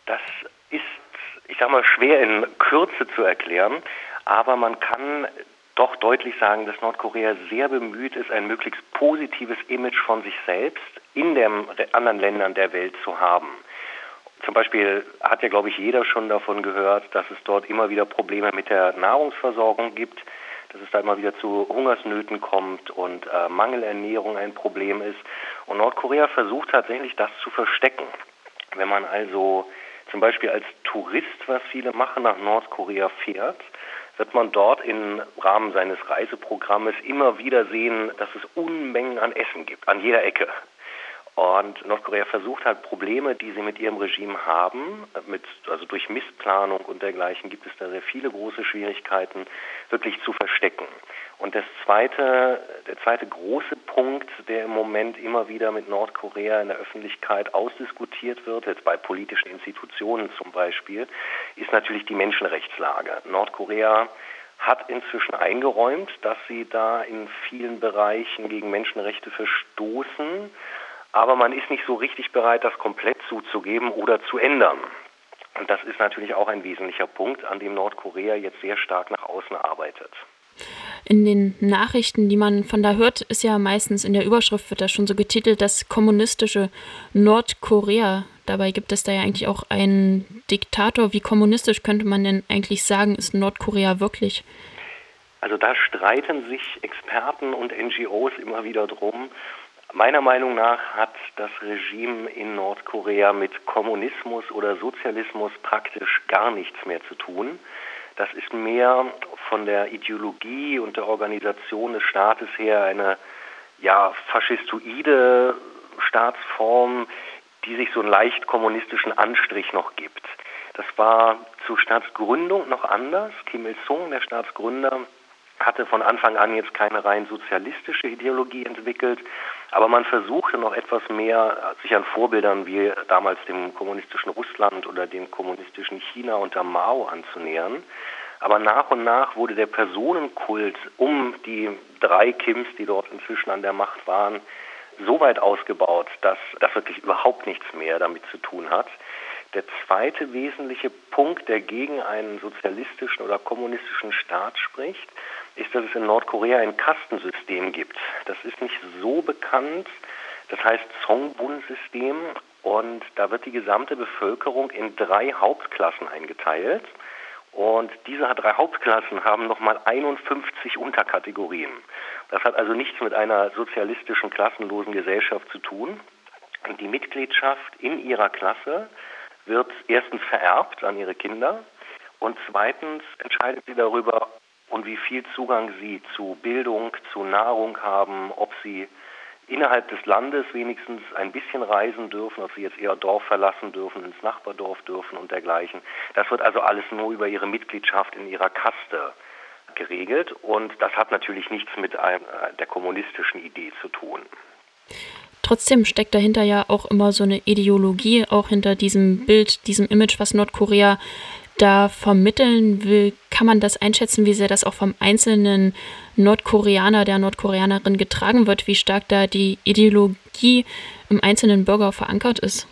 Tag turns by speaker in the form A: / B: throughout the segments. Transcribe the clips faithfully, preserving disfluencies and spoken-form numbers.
A: Das ist, ich sag mal, schwer in Kürze zu erklären, aber man kann doch deutlich sagen, dass Nordkorea sehr bemüht ist, ein möglichst positives Image von sich selbst in den anderen Ländern der Welt zu haben. Zum Beispiel hat ja, glaube ich, jeder schon davon gehört, dass es dort immer wieder Probleme mit der Nahrungsversorgung gibt, dass es da immer wieder zu Hungersnöten kommt und äh, Mangelernährung ein Problem ist. Und Nordkorea versucht tatsächlich, das zu verstecken. Wenn man also zum Beispiel als Tourist, was viele machen, nach Nordkorea fährt, wird man dort im Rahmen seines Reiseprogrammes immer wieder sehen, dass es Unmengen an Essen gibt, an jeder Ecke. Und Nordkorea versucht halt Probleme, die sie mit ihrem Regime haben, mit, also durch Missplanung und dergleichen gibt es da sehr viele große Schwierigkeiten, wirklich zu verstecken. Und das zweite, der zweite große Punkt, der im Moment immer wieder mit Nordkorea in der Öffentlichkeit ausdiskutiert wird, jetzt bei politischen Institutionen zum Beispiel, ist natürlich die Menschenrechtslage. Nordkorea hat inzwischen eingeräumt, dass sie da in vielen Bereichen gegen Menschenrechte verstoßen, aber man ist nicht so richtig bereit, das komplett zuzugeben oder zu ändern. Und das ist natürlich auch ein wesentlicher Punkt, an dem Nordkorea jetzt sehr stark nach außen arbeitet.
B: In den Nachrichten, die man von da hört, ist ja meistens in der Überschrift wird das schon so getitelt, das kommunistische Nordkorea. Dabei gibt es da ja eigentlich auch einen Diktator. Wie kommunistisch könnte man denn eigentlich sagen, ist Nordkorea wirklich?
A: Also da streiten sich Experten und N G Os immer wieder drum. Meiner Meinung nach hat das Regime in Nordkorea mit Kommunismus oder Sozialismus praktisch gar nichts mehr zu tun. Das ist mehr von der Ideologie und der Organisation des Staates her eine ja, faschistoide Staatsform, die sich so einen leicht kommunistischen Anstrich noch gibt. Das war zur Staatsgründung noch anders. Kim Il-sung, der Staatsgründer, hatte von Anfang an jetzt keine rein sozialistische Ideologie entwickelt, aber man versuchte noch etwas mehr sich an Vorbildern wie damals dem kommunistischen Russland oder dem kommunistischen China unter Mao anzunähern. Aber nach und nach wurde der Personenkult um die drei Kims, die dort inzwischen an der Macht waren, so weit ausgebaut, dass das wirklich überhaupt nichts mehr damit zu tun hat. Der zweite wesentliche Punkt, der gegen einen sozialistischen oder kommunistischen Staat spricht, ist, dass es in Nordkorea ein Kastensystem gibt. Das ist nicht so bekannt, das heißt Songbun-System, und da wird die gesamte Bevölkerung in drei Hauptklassen eingeteilt. Und diese drei Hauptklassen haben nochmal einundfünfzig Unterkategorien. Das hat also nichts mit einer sozialistischen, klassenlosen Gesellschaft zu tun. Und die Mitgliedschaft in ihrer Klasse wird erstens vererbt an ihre Kinder und zweitens entscheidet sie darüber, und wie viel Zugang sie zu Bildung, zu Nahrung haben, ob sie innerhalb des Landes wenigstens ein bisschen reisen dürfen, ob sie jetzt ihr Dorf verlassen dürfen, ins Nachbardorf dürfen und dergleichen. Das wird also alles nur über ihre Mitgliedschaft in ihrer Kaste geregelt und das hat natürlich nichts mit einem, der kommunistischen Idee zu tun.
B: Trotzdem steckt dahinter ja auch immer so eine Ideologie, auch hinter diesem Bild, diesem Image, was Nordkorea da vermitteln will. Kann man das einschätzen, wie sehr das auch vom einzelnen Nordkoreaner, der Nordkoreanerin getragen wird, wie stark da die Ideologie im einzelnen Bürger verankert ist?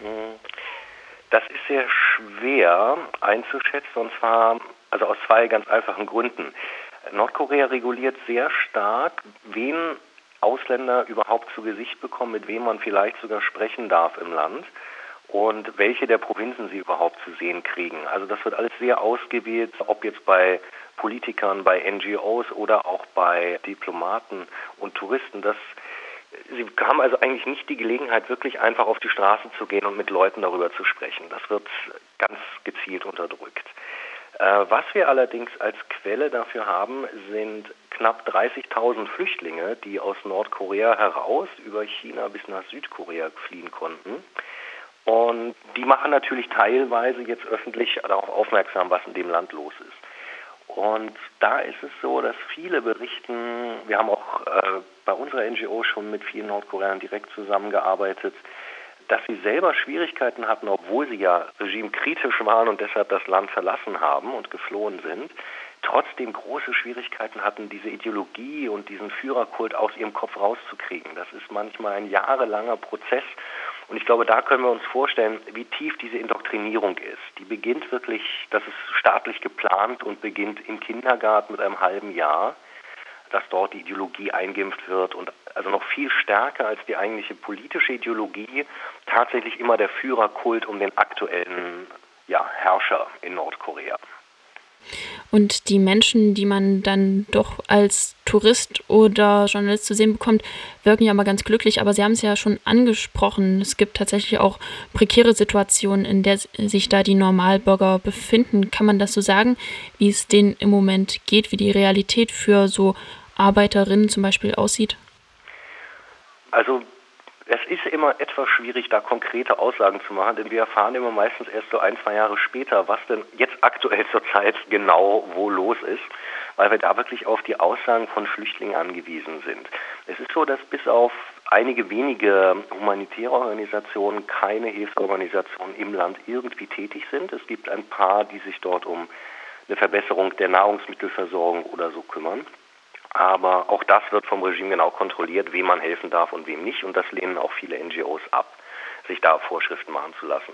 A: Das ist sehr schwer einzuschätzen, und zwar also aus zwei ganz einfachen Gründen. Nordkorea reguliert sehr stark, wen Ausländer überhaupt zu Gesicht bekommen, mit wem man vielleicht sogar sprechen darf im Land und welche der Provinzen sie überhaupt zu sehen kriegen. Also das wird alles sehr ausgewählt, ob jetzt bei Politikern, bei N G Os oder auch bei Diplomaten und Touristen. Das, sie haben also eigentlich nicht die Gelegenheit, wirklich einfach auf die Straße zu gehen und mit Leuten darüber zu sprechen. Das wird ganz gezielt unterdrückt. Was wir allerdings als Quelle dafür haben, sind knapp dreißigtausend Flüchtlinge, die aus Nordkorea heraus über China bis nach Südkorea fliehen konnten. Und die machen natürlich teilweise jetzt öffentlich darauf aufmerksam, was in dem Land los ist. Und da ist es so, dass viele berichten, wir haben auch äh, bei unserer N G O schon mit vielen Nordkoreanern direkt zusammengearbeitet, dass sie selber Schwierigkeiten hatten, obwohl sie ja regimekritisch waren und deshalb das Land verlassen haben und geflohen sind, trotzdem große Schwierigkeiten hatten, diese Ideologie und diesen Führerkult aus ihrem Kopf rauszukriegen. Das ist manchmal ein jahrelanger Prozess Und ich glaube, da können wir uns vorstellen, wie tief diese Indoktrinierung ist. Die beginnt wirklich, das ist staatlich geplant und beginnt im Kindergarten mit einem halben Jahr, dass dort die Ideologie eingeimpft wird und also noch viel stärker als die eigentliche politische Ideologie tatsächlich immer der Führerkult um den aktuellen ja, Herrscher in Nordkorea.
B: Und die Menschen, die man dann doch als Tourist oder Journalist zu sehen bekommt, wirken ja immer ganz glücklich. Aber Sie haben es ja schon angesprochen, es gibt tatsächlich auch prekäre Situationen, in der sich da die Normalbürger befinden. Kann man das so sagen, wie es denen im Moment geht, wie die Realität für so Arbeiterinnen zum Beispiel aussieht?
A: Also es ist immer etwas schwierig, da konkrete Aussagen zu machen, denn wir erfahren immer meistens erst so ein, zwei Jahre später, was denn jetzt aktuell zur Zeit genau wo los ist, weil wir da wirklich auf die Aussagen von Flüchtlingen angewiesen sind. Es ist so, dass bis auf einige wenige humanitäre Organisationen keine Hilfsorganisationen im Land irgendwie tätig sind. Es gibt ein paar, die sich dort um eine Verbesserung der Nahrungsmittelversorgung oder so kümmern. Aber auch das wird vom Regime genau kontrolliert, wem man helfen darf und wem nicht. Und das lehnen auch viele N G Os ab, sich da Vorschriften machen zu lassen.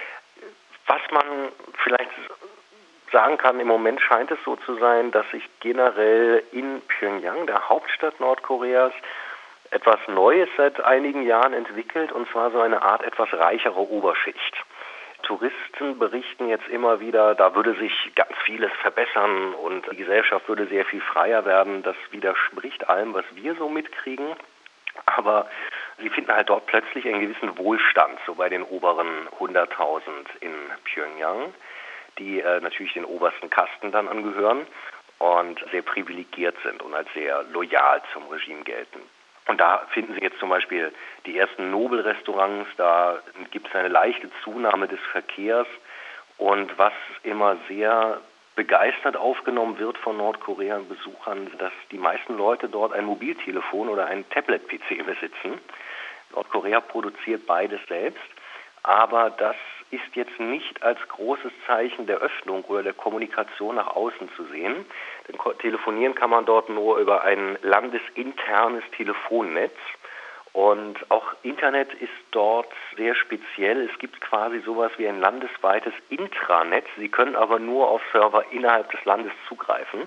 A: Was man vielleicht sagen kann, im Moment scheint es so zu sein, dass sich generell in Pjöngjang, der Hauptstadt Nordkoreas, etwas Neues seit einigen Jahren entwickelt, und zwar so eine Art etwas reichere Oberschicht. Touristen berichten jetzt immer wieder, da würde sich ganz vieles verbessern und die Gesellschaft würde sehr viel freier werden. Das widerspricht allem, was wir so mitkriegen. Aber sie finden halt dort plötzlich einen gewissen Wohlstand, so bei den oberen hunderttausend in Pjöngjang, die äh, natürlich den obersten Kasten dann angehören und sehr privilegiert sind und als sehr loyal zum Regime gelten. Und da finden Sie jetzt zum Beispiel die ersten Nobel-Restaurants, da gibt es eine leichte Zunahme des Verkehrs. Und was immer sehr begeistert aufgenommen wird von Nordkorea-Besuchern, dass die meisten Leute dort ein Mobiltelefon oder einen Tablet-P C besitzen. Nordkorea produziert beides selbst, aber das ist jetzt nicht als großes Zeichen der Öffnung oder der Kommunikation nach außen zu sehen. Denn telefonieren kann man dort nur über ein landesinternes Telefonnetz. Und auch Internet ist dort sehr speziell. Es gibt quasi sowas wie ein landesweites Intranet. Sie können aber nur auf Server innerhalb des Landes zugreifen.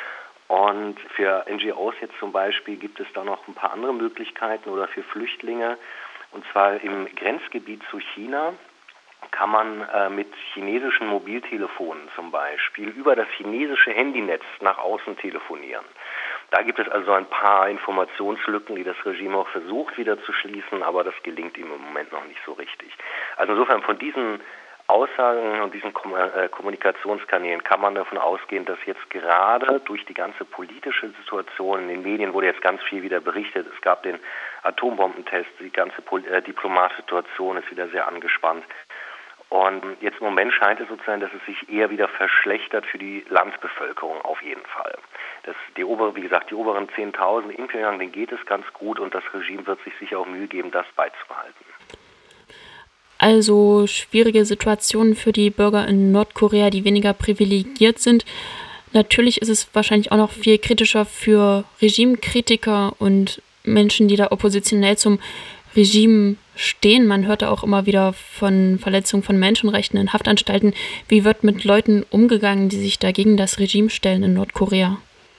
A: Und für N G Os jetzt zum Beispiel gibt es da noch ein paar andere Möglichkeiten oder für Flüchtlinge. Und zwar im Grenzgebiet zu China kann man äh, mit chinesischen Mobiltelefonen zum Beispiel über das chinesische Handynetz nach außen telefonieren. Da gibt es also ein paar Informationslücken, die das Regime auch versucht wieder zu schließen, aber das gelingt ihm im Moment noch nicht so richtig. Also insofern von diesen Aussagen und diesen Kom- äh, Kommunikationskanälen kann man davon ausgehen, dass jetzt gerade durch die ganze politische Situation, in den Medien wurde jetzt ganz viel wieder berichtet, es gab den Atombombentest, die ganze Pol- äh, Diplomatsituation ist wieder sehr angespannt. Und jetzt im Moment scheint es so zu sein, dass es sich eher wieder verschlechtert für die Landbevölkerung auf jeden Fall. Das, die obere, wie gesagt, die oberen zehntausend in Pjöngjang, denen geht es ganz gut und das Regime wird sich sicher auch Mühe geben, das beizubehalten.
B: Also schwierige Situationen für die Bürger in Nordkorea, die weniger privilegiert sind. Natürlich ist es wahrscheinlich auch noch viel kritischer für Regimekritiker und Menschen, die da oppositionell zum Regime stehen. Man hört da auch immer wieder von Verletzungen von Menschenrechten in Haftanstalten. Wie wird mit Leuten umgegangen, die sich dagegen das Regime stellen in Nordkorea?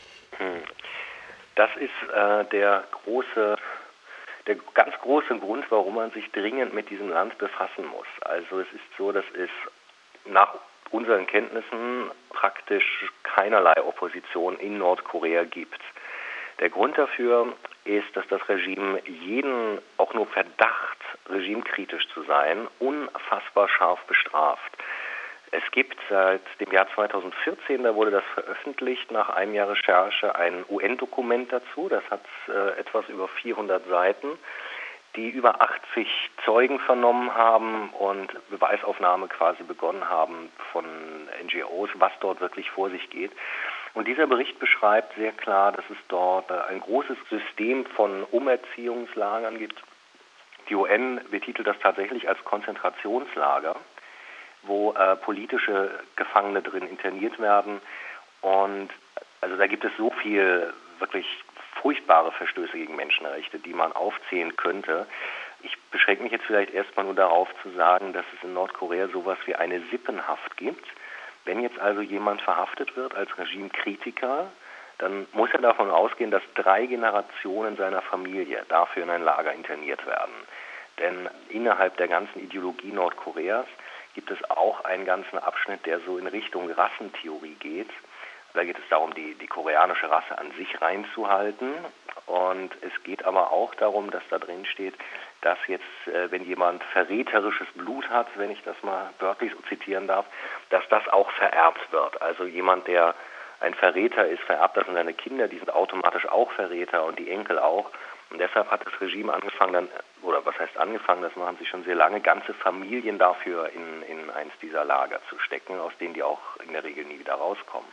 A: Das ist äh, der große, der ganz große Grund, warum man sich dringend mit diesem Land befassen muss. Also es ist so, dass es nach unseren Kenntnissen praktisch keinerlei Opposition in Nordkorea gibt. Der Grund dafür ist, dass das Regime jeden, auch nur Verdacht, regimekritisch zu sein, unfassbar scharf bestraft. Es gibt seit dem Jahr zweitausendvierzehn, da wurde das veröffentlicht, nach einem Jahr Recherche ein U N-Dokument dazu, das hat äh, etwas über vierhundert Seiten, die über achtzig Zeugen vernommen haben und Beweisaufnahme quasi begonnen haben von N G Os, was dort wirklich vor sich geht. Und dieser Bericht beschreibt sehr klar, dass es dort ein großes System von Umerziehungslagern gibt. Die U N betitelt das tatsächlich als Konzentrationslager, wo äh, politische Gefangene drin interniert werden. Und also da gibt es so viel wirklich furchtbare Verstöße gegen Menschenrechte, die man aufzählen könnte. Ich beschränke mich jetzt vielleicht erstmal nur darauf zu sagen, dass es in Nordkorea sowas wie eine Sippenhaft gibt. Wenn jetzt also jemand verhaftet wird als Regimekritiker, dann muss er davon ausgehen, dass drei Generationen seiner Familie dafür in ein Lager interniert werden. Denn innerhalb der ganzen Ideologie Nordkoreas gibt es auch einen ganzen Abschnitt, der so in Richtung Rassentheorie geht. Da geht es darum, die, die koreanische Rasse an sich reinzuhalten. Und es geht aber auch darum, dass da drin steht, dass jetzt, äh, wenn jemand verräterisches Blut hat, wenn ich das mal wörtlich so zitieren darf, dass das auch vererbt wird. Also jemand, der ein Verräter ist, vererbt das an seine Kinder, die sind automatisch auch Verräter und die Enkel auch. Und deshalb hat das Regime angefangen, dann, oder was heißt angefangen, das machen sie schon sehr lange, ganze Familien dafür in, in eins dieser Lager zu stecken, aus denen die auch in der Regel nie wieder rauskommen.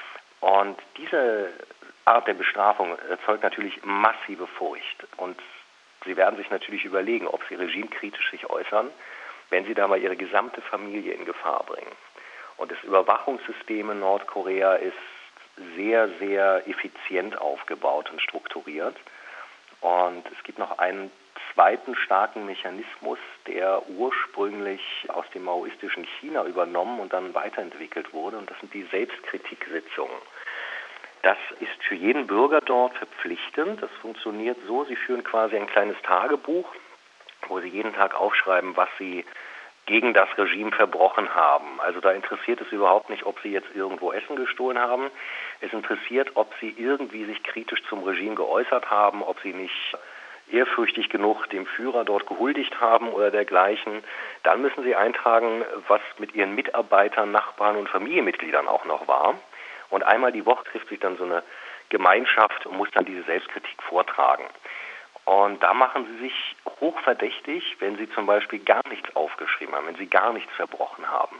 A: Und diese Art der Bestrafung erzeugt natürlich massive Furcht. Und sie werden sich natürlich überlegen, ob sie regimekritisch sich äußern, wenn sie da mal ihre gesamte Familie in Gefahr bringen. Und das Überwachungssystem in Nordkorea ist sehr, sehr effizient aufgebaut und strukturiert. Und es gibt noch einen zweiten starken Mechanismus, der ursprünglich aus dem maoistischen China übernommen und dann weiterentwickelt wurde. Und das sind die Selbstkritiksitzungen. Das ist für jeden Bürger dort verpflichtend. Das funktioniert so, sie führen quasi ein kleines Tagebuch, wo sie jeden Tag aufschreiben, was sie gegen das Regime verbrochen haben. Also da interessiert es überhaupt nicht, ob sie jetzt irgendwo Essen gestohlen haben. Es interessiert, ob sie irgendwie sich kritisch zum Regime geäußert haben, ob sie nicht ehrfürchtig genug dem Führer dort gehuldigt haben oder dergleichen. Dann müssen sie eintragen, was mit ihren Mitarbeitern, Nachbarn und Familienmitgliedern auch noch war. Und einmal die Woche trifft sich dann so eine Gemeinschaft und muss dann diese Selbstkritik vortragen. Und da machen sie sich hochverdächtig, wenn sie zum Beispiel gar nichts aufgeschrieben haben, wenn sie gar nichts verbrochen haben.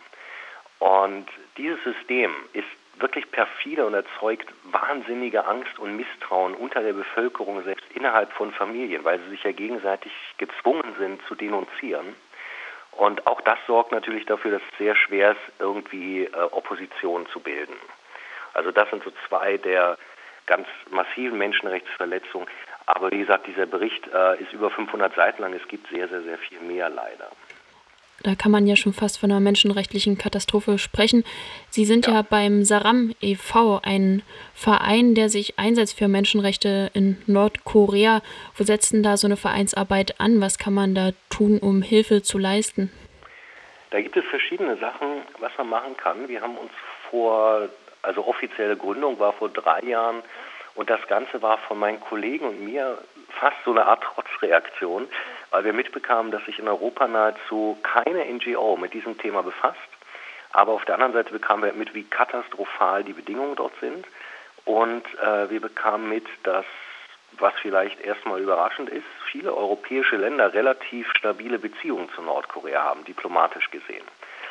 A: Und dieses System ist wirklich perfide und erzeugt wahnsinnige Angst und Misstrauen unter der Bevölkerung, selbst innerhalb von Familien, weil sie sich ja gegenseitig gezwungen sind zu denunzieren. Und auch das sorgt natürlich dafür, dass es sehr schwer ist, irgendwie äh, Opposition zu bilden. Also das sind so zwei der ganz massiven Menschenrechtsverletzungen. Aber wie gesagt, dieser Bericht äh, ist über fünfhundert Seiten lang. Es gibt sehr, sehr, sehr viel mehr leider.
B: Da kann man ja schon fast von einer menschenrechtlichen Katastrophe sprechen. Sie sind ja, ja beim Saram e V, ein Verein, der sich einsetzt für Menschenrechte in Nordkorea. Wo setzt denn da so eine Vereinsarbeit an? Was kann man da tun, um Hilfe zu leisten?
A: Da gibt es verschiedene Sachen, was man machen kann. Wir haben uns vor, also offizielle Gründung war vor drei Jahren, und das Ganze war von meinen Kollegen und mir fast so eine Art Trotzreaktion, weil wir mitbekamen, dass sich in Europa nahezu keine N G O mit diesem Thema befasst. Aber auf der anderen Seite bekamen wir mit, wie katastrophal die Bedingungen dort sind. Und äh, wir bekamen mit, dass, was vielleicht erstmal überraschend ist, viele europäische Länder relativ stabile Beziehungen zu Nordkorea haben, diplomatisch gesehen.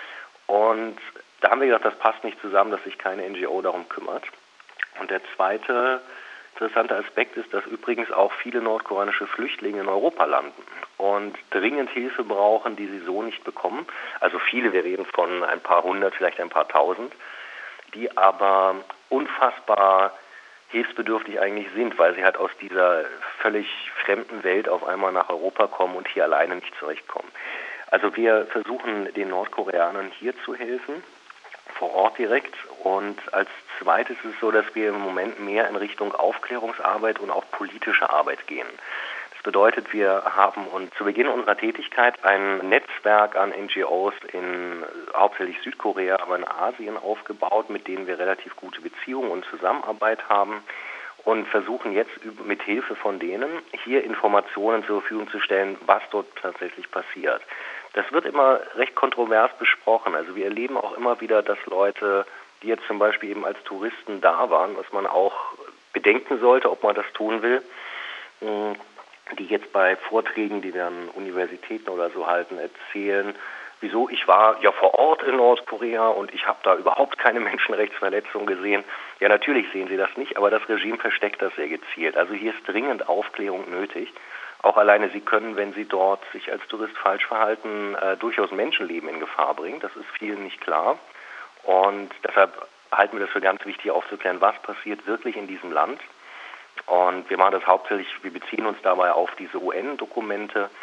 A: Und da haben wir gedacht, das passt nicht zusammen, dass sich keine N G O darum kümmert. Und der zweite interessante Aspekt ist, dass übrigens auch viele nordkoreanische Flüchtlinge in Europa landen und dringend Hilfe brauchen, die sie so nicht bekommen. Also viele, wir reden von ein paar hundert, vielleicht ein paar tausend, die aber unfassbar hilfsbedürftig eigentlich sind, weil sie halt aus dieser völlig fremden Welt auf einmal nach Europa kommen und hier alleine nicht zurechtkommen. Also wir versuchen den Nordkoreanern hier zu helfen, vor Ort direkt. Und als zweites ist es so, dass wir im Moment mehr in Richtung Aufklärungsarbeit und auch politische Arbeit gehen. Das bedeutet, wir haben uns zu Beginn unserer Tätigkeit ein Netzwerk an N G Os in hauptsächlich Südkorea, aber in Asien aufgebaut, mit denen wir relativ gute Beziehungen und Zusammenarbeit haben und versuchen jetzt mit Hilfe von denen hier Informationen zur Verfügung zu stellen, was dort tatsächlich passiert. Das wird immer recht kontrovers besprochen. Also wir erleben auch immer wieder, dass Leute, die jetzt zum Beispiel eben als Touristen da waren, was man auch bedenken sollte, ob man das tun will, die jetzt bei Vorträgen, die wir an Universitäten oder so halten, erzählen, wieso ich war ja vor Ort in Nordkorea und ich habe da überhaupt keine Menschenrechtsverletzung gesehen. Ja, natürlich sehen sie das nicht, aber das Regime versteckt das sehr gezielt. Also hier ist dringend Aufklärung nötig. Auch alleine sie können, wenn sie dort sich als Tourist falsch verhalten, äh, durchaus Menschenleben in Gefahr bringen. Das ist vielen nicht klar. Und deshalb halten wir das für ganz wichtig aufzuklären, was passiert wirklich in diesem Land. Und wir machen das hauptsächlich, wir beziehen uns dabei auf diese U N-Dokumente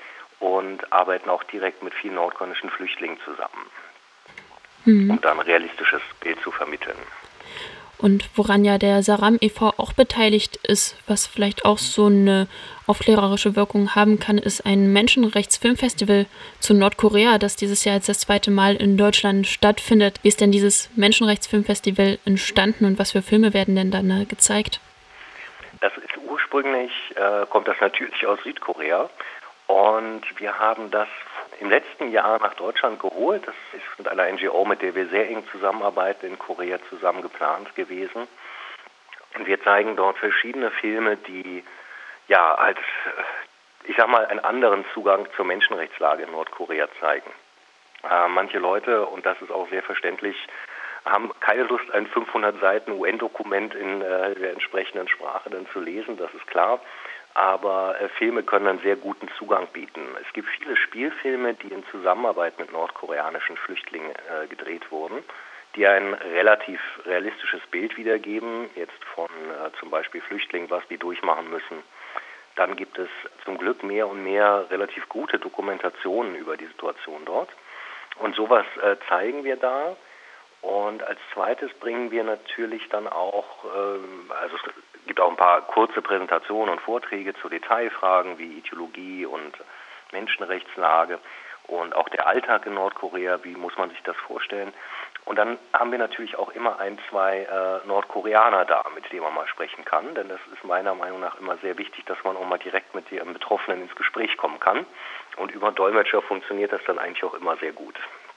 A: und arbeiten auch direkt mit vielen nordkoreanischen Flüchtlingen zusammen,
B: Mhm.
A: um da ein realistisches Bild zu vermitteln.
B: Und woran ja der Saram e V auch beteiligt ist, was vielleicht auch so eine aufklärerische Wirkung haben kann, ist ein Menschenrechtsfilmfestival zu Nordkorea, das dieses Jahr jetzt das zweite Mal in Deutschland stattfindet. Wie ist denn dieses Menschenrechtsfilmfestival entstanden und was für Filme werden denn dann äh, gezeigt?
A: Das ist ursprünglich, äh, kommt das natürlich aus Südkorea und wir haben das im letzten Jahr nach Deutschland geholt. Das ist mit einer N G O, mit der wir sehr eng zusammenarbeiten, in Korea zusammen geplant gewesen. Und wir zeigen dort verschiedene Filme, die ja als, ich sag mal, einen anderen Zugang zur Menschenrechtslage in Nordkorea zeigen. Äh, manche Leute, und das ist auch sehr verständlich, haben keine Lust, ein fünfhundert Seiten U N-Dokument in äh, der entsprechenden Sprache dann zu lesen, das ist klar. Aber äh, Filme können einen sehr guten Zugang bieten. Es gibt viele Spielfilme, die in Zusammenarbeit mit nordkoreanischen Flüchtlingen äh, gedreht wurden, die ein relativ realistisches Bild wiedergeben, jetzt von äh, zum Beispiel Flüchtlingen, was die durchmachen müssen. Dann gibt es zum Glück mehr und mehr relativ gute Dokumentationen über die Situation dort. Und sowas äh, zeigen wir da. Und als zweites bringen wir natürlich dann auch, ähm, also es gibt auch ein paar kurze Präsentationen und Vorträge zu Detailfragen wie Ideologie und Menschenrechtslage und auch der Alltag in Nordkorea, wie muss man sich das vorstellen. Und dann haben wir natürlich auch immer ein, zwei äh, Nordkoreaner da, mit denen man mal sprechen kann, denn das ist meiner Meinung nach immer sehr wichtig, dass man auch mal direkt mit dem Betroffenen ins Gespräch kommen kann. Und über Dolmetscher funktioniert das dann eigentlich auch immer sehr gut.